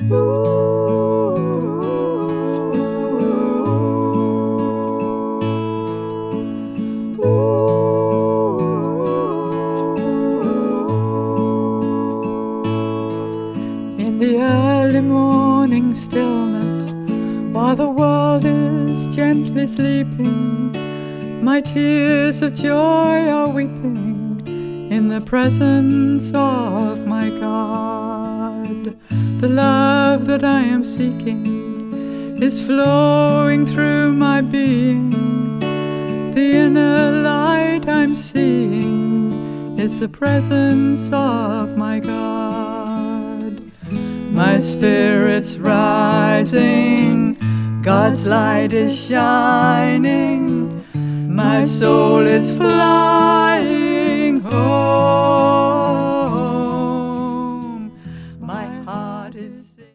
In the early morning stillness, while the world is gently sleeping, my tears of joy are weeping in the presence of my God. The love that I am seeking is flowing through my being. The inner light I'm seeing is the presence of my God. My spirit's rising, God's light is shining, my soul is flying home. My heart is